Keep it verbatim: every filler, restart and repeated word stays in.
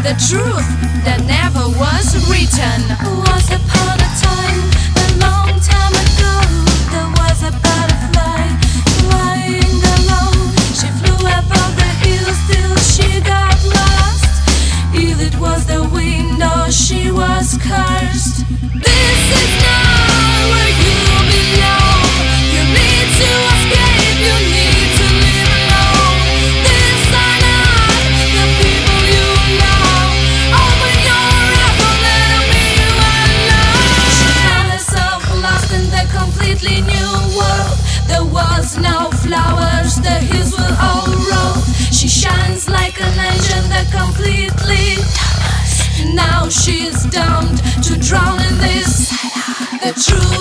the truth that never was written. Once upon a time, a long time ago, there was a butterfly flying alone. She flew above the hills till she got lost. Either it was the wind or she was cursed. This is not where you belong. You need to escape, you need to live alone. These are not the people you know. Open your eyes, don't let them leave you alone. She found herself lost in the completely new world. There was no flowers, the hills were all rolled. She shines like an angel that completely done us. Now she's doomed to drown in this. The truth